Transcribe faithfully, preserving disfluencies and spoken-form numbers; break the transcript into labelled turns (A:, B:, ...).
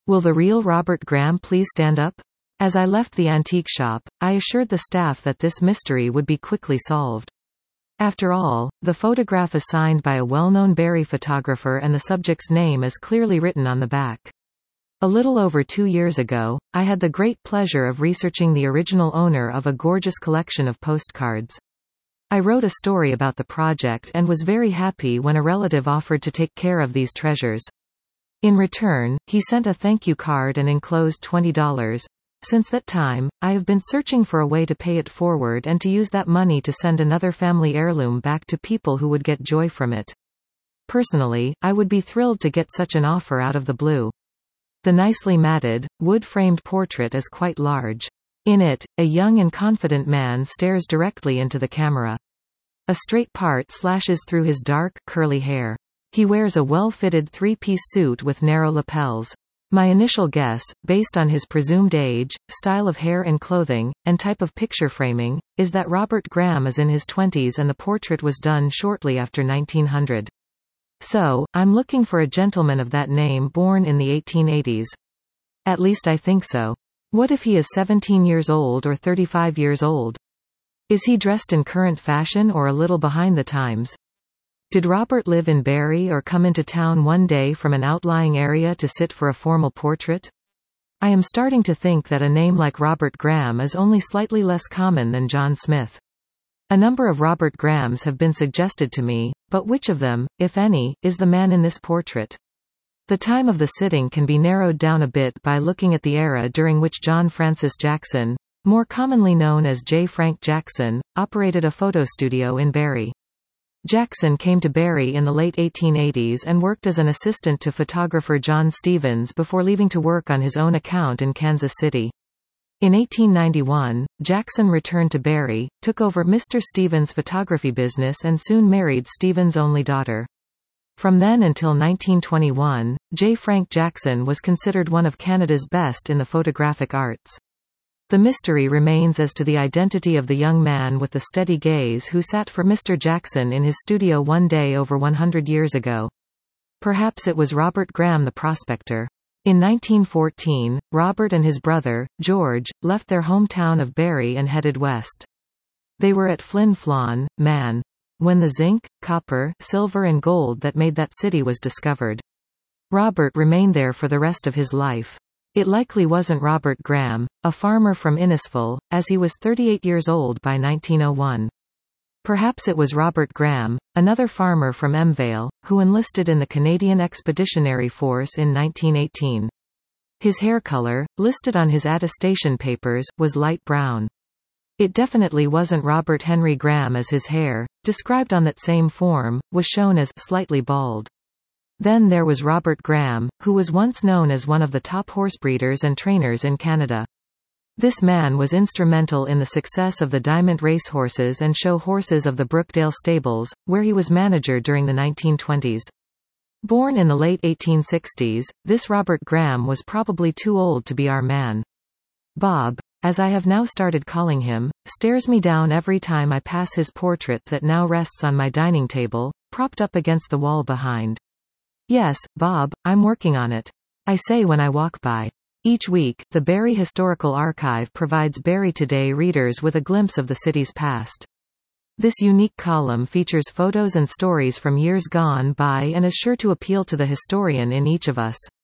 A: Will the real Robert Graham please stand up? As I left the antique shop, I assured the staff that this mystery would be quickly solved. After all, the photograph is signed by a well-known Barrie photographer and the subject's name is clearly written on the back. A little over two years ago, I had the great pleasure of researching the original owner of a gorgeous collection of postcards. I wrote a story about the project and was very happy when a relative offered to take care of these treasures. In return, he sent a thank you card and enclosed twenty dollars. Since that time, I have been searching for a way to pay it forward and to use that money to send another family heirloom back to people who would get joy from it. Personally, I would be thrilled to get such an offer out of the blue. The nicely matted, wood-framed portrait is quite large. In it, a young and confident man stares directly into the camera. A straight part slashes through his dark, curly hair. He wears a well-fitted three-piece suit with narrow lapels. My initial guess, based on his presumed age, style of hair and clothing, and type of picture framing, is that Robert Graham is in his twenties and the portrait was done shortly after nineteen hundred. So, I'm looking for a gentleman of that name born in the eighteen eighties. At least I think so. What if he is seventeen years old or thirty-five years old? Is he dressed in current fashion or a little behind the times? Did Robert live in Barrie or come into town one day from an outlying area to sit for a formal portrait? I am starting to think that a name like Robert Graham is only slightly less common than John Smith. A number of Robert Grahams have been suggested to me, but which of them, if any, is the man in this portrait? The time of the sitting can be narrowed down a bit by looking at the era during which John Francis Jackson, more commonly known as J. Frank Jackson, operated a photo studio in Barrie. Jackson came to Barrie in the late eighteen eighties and worked as an assistant to photographer John Stevens before leaving to work on his own account in Kansas City. In eighteen ninety-one, Jackson returned to Barrie, took over Mister Stevens' photography business and soon married Stevens' only daughter. From then until nineteen twenty-one, J. Frank Jackson was considered one of Canada's best in the photographic arts. The mystery remains as to the identity of the young man with the steady gaze who sat for Mister Jackson in his studio one day over one hundred years ago. Perhaps it was Robert Graham the prospector. In nineteen fourteen, Robert and his brother, George, left their hometown of Barrie and headed west. They were at Flin Flon, Man. When the zinc, copper, silver and gold that made that city was discovered. Robert remained there for the rest of his life. It likely wasn't Robert Graham, a farmer from Innisfil, as he was thirty-eight years old by nineteen oh one. Perhaps it was Robert Graham, another farmer from Emvale, who enlisted in the Canadian Expeditionary Force in nineteen eighteen. His hair color, listed on his attestation papers, was light brown. It definitely wasn't Robert Henry Graham, as his hair, described on that same form, was shown as slightly bald. Then there was Robert Graham, who was once known as one of the top horsebreeders and trainers in Canada. This man was instrumental in the success of the Diamond racehorses and show horses of the Brookdale stables, where he was manager during the nineteen twenties. Born in the late eighteen sixties, this Robert Graham was probably too old to be our man. Bob, as I have now started calling him, stares me down every time I pass his portrait that now rests on my dining table, propped up against the wall behind. Yes, Bob, I'm working on it, I say when I walk by. Each week, the Barrie Historical Archive provides Barrie Today readers with a glimpse of the city's past. This unique column features photos and stories from years gone by and is sure to appeal to the historian in each of us.